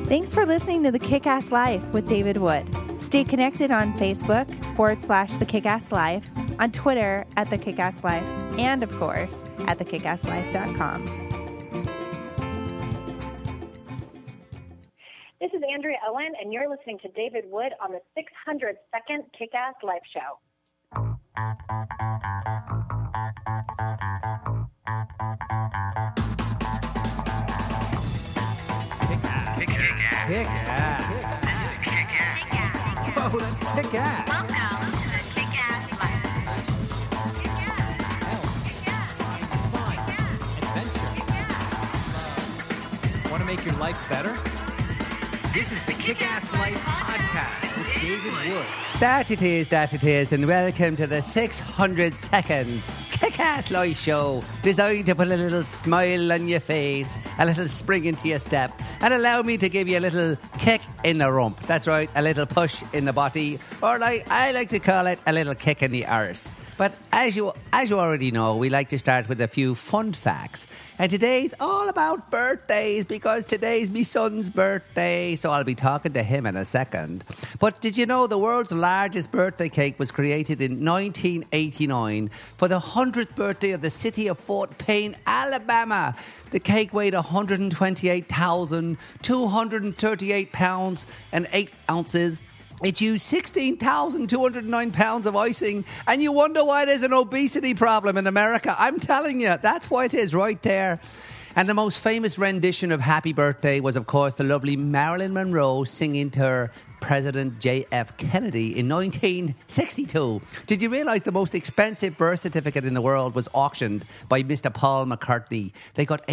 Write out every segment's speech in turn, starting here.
Thanks for listening to The Kick-Ass Life with David Wood. Stay connected on Facebook /The Kick-Ass Life, on Twitter @The Kick-Ass Life, and of course at thekickasslife.com. This is Andrea Owen, and you're listening to David Wood on the 602nd Kick-Ass Life Show. Kick-ass. Whoa, that's kick-ass. Welcome to the Kick-Ass Life. Fun. Adventure. Want to make your life better? This is the Kick-Ass Life Podcast with David Wood. That it is, and welcome to the 602nd Kick-Ass Life Show, designed to put a little smile on your face, a little spring into your step, and allow me to give you a little kick in the rump. That's right, a little push in the body, or like I like to call it, a little kick in the arse. But as you already know, we like to start with a few fun facts. And today's all about birthdays, because today's my son's birthday, so I'll be talking to him in a second. But did you know the world's largest birthday cake was created in 1989 for the 100th birthday of the city of Fort Payne, Alabama? The cake weighed 128,238 pounds and 8 ounces. It used 16,209 pounds of icing, and you wonder why there's an obesity problem in America. I'm telling you, that's why it is right there. And the most famous rendition of Happy Birthday was, of course, the lovely Marilyn Monroe singing to her President J.F. Kennedy in 1962. Did you realise the most expensive birth certificate in the world was auctioned by Mr. Paul McCartney? They got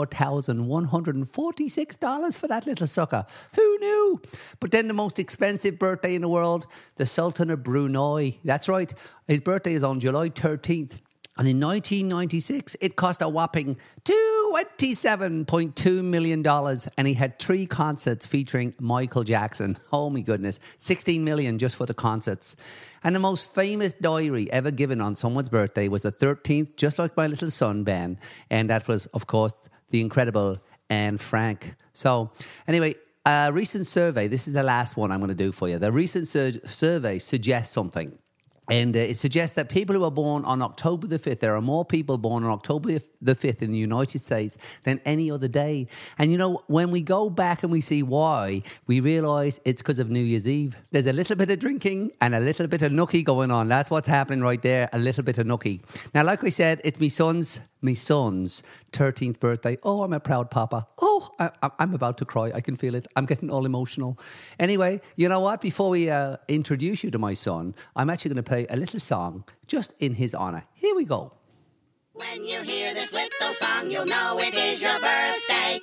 $84,146 for that little sucker. Who knew? But then the most expensive birthday in the world, the Sultan of Brunei. That's right. His birthday is on July 13th. And in 1996, it cost a whopping $27.2 million. And he had 3 concerts featuring Michael Jackson. Oh, my goodness. $16 million just for the concerts. And the most famous diary ever given on someone's birthday was the 13th, just like my little son, Ben. And that was, of course, the incredible Anne Frank. So, anyway, a recent survey, this is the last one I'm going to do for you. The recent survey suggests something. And it suggests that people who are born on October the 5th, there are more people born on October the 5th in the United States than any other day. And, you know, when we go back and we see why, we realise it's because of New Year's Eve. There's a little bit of drinking and a little bit of nookie going on. That's what's happening right there, a little bit of nookie. Now, like I said, it's my son's 13th birthday. Oh, I'm a proud papa. Oh, I'm about to cry. I can feel it. I'm getting all emotional. Anyway, you know what? Before we introduce you to my son, I'm actually going to play a little song just in his honour. Here we go. When you hear this little song, you'll know it is your birthday.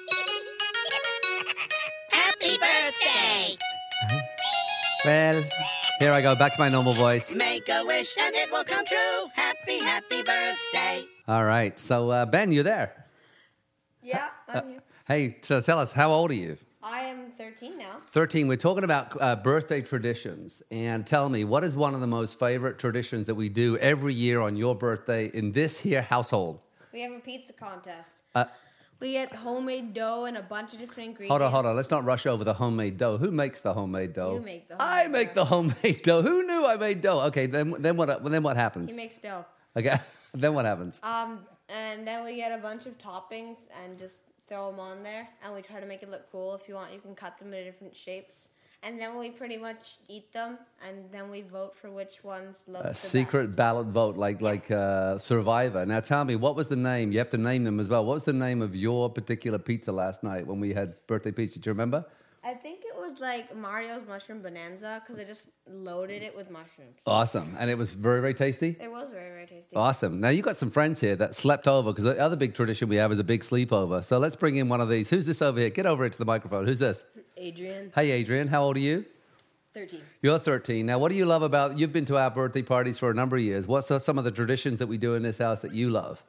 Happy birthday! Well, here I go. Back to my normal voice. Make a wish and it will come true. Happy, happy birthday. All right. So, Ben, you there? Yeah, I'm here. Hey, so tell us, how old are you? I am 13 now. 13. We're talking about birthday traditions. And tell me, what is one of the most favorite traditions that we do every year on your birthday in this here household? We have a pizza contest. We get homemade dough and a bunch of different ingredients. Hold on. Let's not rush over the homemade dough. Who makes the homemade dough? You make the homemade I make the homemade dough. Who knew I made dough? Okay, then what happens? He makes dough. Okay, then what happens? And then we get a bunch of toppings and just throw them on there. And we try to make it look cool. If you want, you can cut them into different shapes. And then we pretty much eat them, and then we vote for which ones look the best. Secret ballot vote, like Survivor. Now tell me, what was the name? You have to name them as well. What was the name of your particular pizza last night when we had birthday pizza? Do you remember? I think it was like Mario's Mushroom Bonanza, because I just loaded it with mushrooms. Awesome. And it was very, very tasty? It was very, very tasty. Awesome. Now, you got some friends here that slept over, because the other big tradition we have is a big sleepover. So let's bring in one of these. Who's this over here? Get over here to the microphone. Who's this? Adrian. Hey, Adrian. How old are you? 13. You're 13. Now, what do you love about... You've been to our birthday parties for a number of years. What's some of the traditions that we do in this house that you love?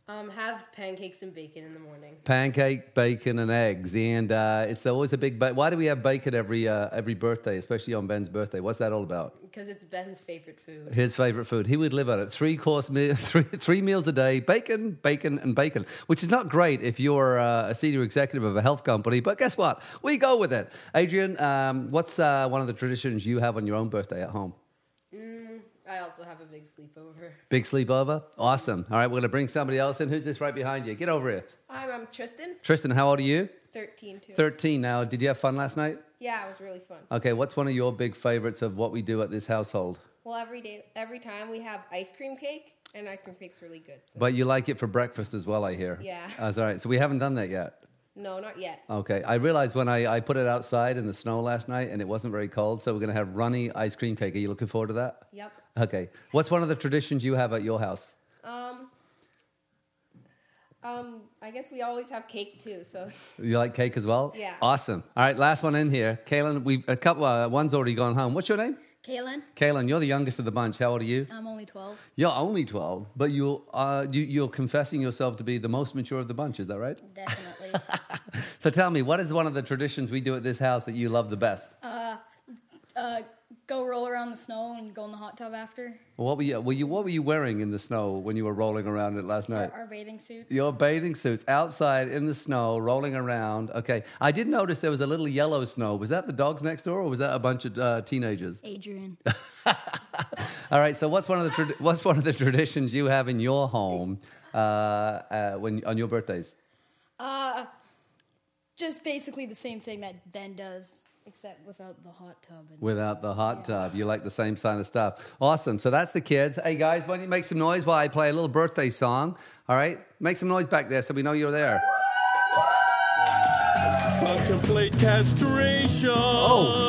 Have pancakes and bacon in the morning. Pancake, bacon, and eggs, and it's always a big. Why do we have bacon every birthday, especially on Ben's birthday? What's that all about? Because it's Ben's favorite food. His favorite food. He would live on it. 3-course meal, three meals a day, bacon, bacon, and bacon. Which is not great if you're a senior executive of a health company. But guess what? We go with it. Adrian, what's one of the traditions you have on your own birthday at home? I also have a big sleepover. Big sleepover? Awesome. All right, we're going to bring somebody else in. Who's this right behind you? Get over here. I'm Tristan. Tristan, how old are you? 13 too. 13 now. Did you have fun last night? Yeah, it was really fun. Okay, what's one of your big favorites of what we do at this household? Well, every time we have ice cream cake, and ice cream cake's really good. So. But you like it for breakfast as well, I hear. Yeah. That's all right. So we haven't done that yet. No, not yet. Okay. I realized when I put it outside in the snow last night and it wasn't very cold, so we're going to have runny ice cream cake. Are you looking forward to that? Yep. Okay. What's one of the traditions you have at your house? I guess we always have cake too. So. You like cake as well? Yeah. Awesome. All right, last one in here. Kaylin, we've a couple. One's already gone home. What's your name? Kaylin. Kaylin, you're the youngest of the bunch. How old are you? I'm only 12. You're only 12, but you're confessing yourself to be the most mature of the bunch. Is that right? Definitely. So tell me, what is one of the traditions we do at this house that you love the best? Go roll around the snow and go in the hot tub after. What were you wearing in the snow when you were rolling around it last night? Our bathing suits. Your bathing suits outside in the snow, rolling around. Okay, I did notice there was a little yellow snow. Was that the dogs next door, or was that a bunch of teenagers? Adrian. All right. So what's one of the traditions you have in your home when on your birthdays? Just basically the same thing that Ben does. Except without the hot tub. Without the hot tub. You like the same kind of stuff. Awesome. So that's the kids. Hey, guys, why don't you make some noise while I play a little birthday song? All right? Make some noise back there so we know you're there. Contemplate castration. Oh.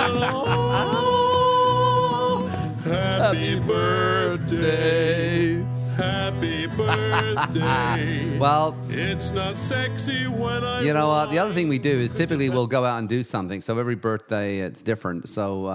Happy birthday. Happy birthday. Well, it's not sexy when I. You know what? The other thing we do is typically we'll go out and do something. So every birthday it's different. So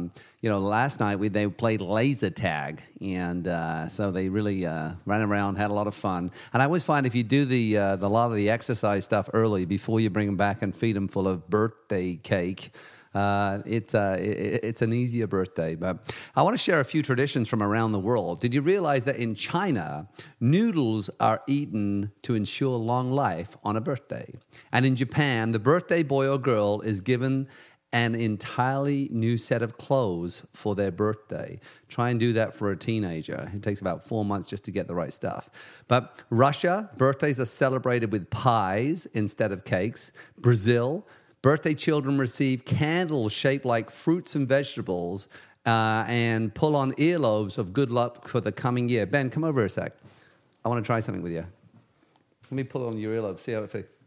last night they played laser tag, and so they really ran around, had a lot of fun. And I always find if you do the lot of the exercise stuff early before you bring them back and feed them full of birthday cake. It's an easier birthday, but I want to share a few traditions from around the world. Did you realize that in China, noodles are eaten to ensure long life on a birthday? And in Japan, the birthday boy or girl is given an entirely new set of clothes for their birthday. Try and do that for a teenager. It takes about 4 months just to get the right stuff. But Russia, birthdays are celebrated with pies instead of cakes. Brazil, birthday children receive candles shaped like fruits and vegetables and pull on earlobes of good luck for the coming year. Ben, come over a sec. I want to try something with you. Let me pull on your earlobe. See how it feels.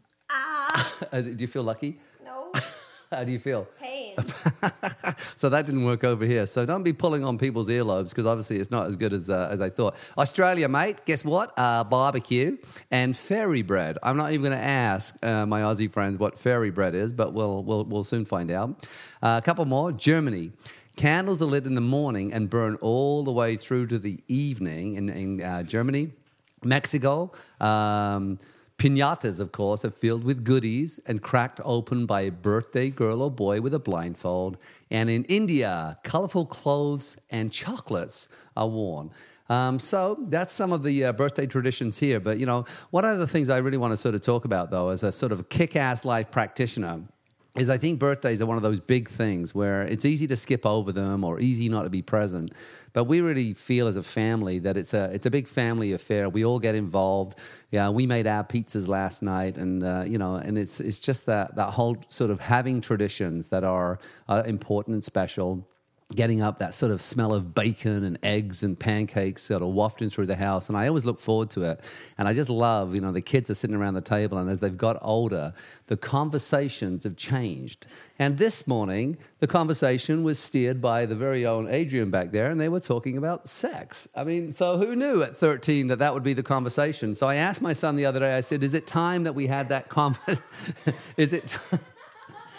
Do you feel lucky? No. How do you feel? Pain. So that didn't work over here. So don't be pulling on people's earlobes because obviously it's not as good as I thought. Australia, mate, guess what? Barbecue and fairy bread. I'm not even going to ask my Aussie friends what fairy bread is, but we'll soon find out. A couple more. Germany. Candles are lit in the morning and burn all the way through to the evening in Germany. Mexico. Piñatas, of course, are filled with goodies and cracked open by a birthday girl or boy with a blindfold. And in India, colorful clothes and chocolates are worn. So that's some of the birthday traditions here. But, one of the things I really want to sort of talk about, though, as a sort of kick-ass life practitioner, is I think birthdays are one of those big things where it's easy to skip over them or easy not to be present. But we really feel as a family that it's a big family affair. We all get involved. Yeah, we made our pizzas last night, and and it's just that whole sort of having traditions that are important and special. Getting up, that sort of smell of bacon and eggs and pancakes sort of wafting through the house. And I always look forward to it. And I just love, the kids are sitting around the table, and as they've got older, the conversations have changed. And this morning, the conversation was steered by the very own Adrian back there, and they were talking about sex. I mean, so who knew at 13 that would be the conversation? So I asked my son the other day, I said, is it time that we had that conversation?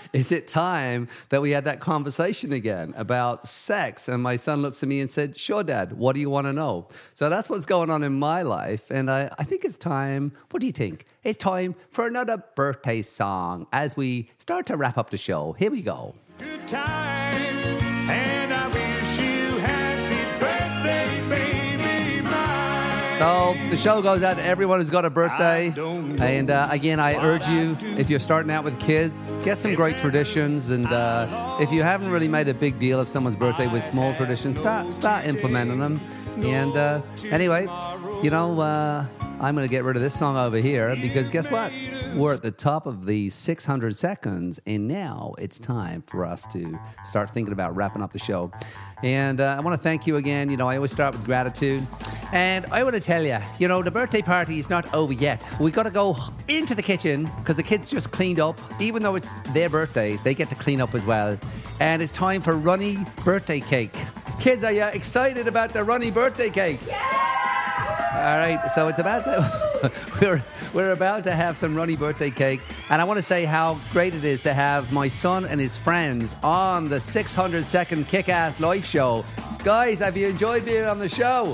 is it time that we had that conversation again about sex? And my son looks at me and said, sure, Dad, what do you want to know? So that's what's going on in my life. And I think it's time. What do you think? It's time for another birthday song as we start to wrap up the show. Here we go. Good time, and I wish you happy birthday, baby mine. So the show goes out to everyone who's got a birthday. And again, I urge you, if you're starting out with kids, get some great traditions. And if you haven't really made a big deal of someone's birthday with small traditions, start implementing them. And anyway, you know, I'm going to get rid of this song over here because guess what? We're at the top of the 600 seconds, and now it's time for us to start thinking about wrapping up the show. And I want to thank you again. You know, I always start with gratitude. And I want to tell you, you know, the birthday party is not over yet. We got to go into the kitchen because the kids just cleaned up. Even though it's their birthday, they get to clean up as well. And it's time for Runny birthday cake. Kids, are you excited about the Runny birthday cake? Yeah! All right, so it's about to, we're about to have some Runny birthday cake, and I want to say how great it is to have my son and his friends on the 600-second Kick-Ass Life show. Guys, have you enjoyed being on the show?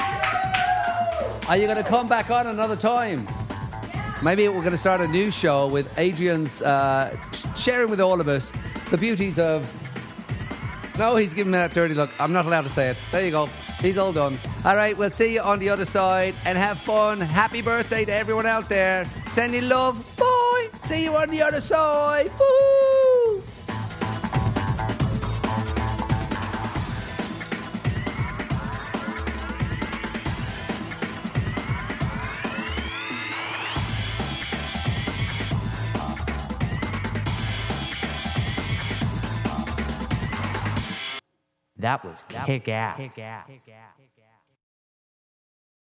Yeah! Are you going to come back on another time? Yeah. Maybe we're going to start a new show with Adrian's sharing with all of us the beauties of... No, he's giving me that dirty look. I'm not allowed to say it. There you go. He's all done. All right, we'll see you on the other side and have fun. Happy birthday to everyone out there. Sending love. Bye. See you on the other side. Woo! That was kick-ass.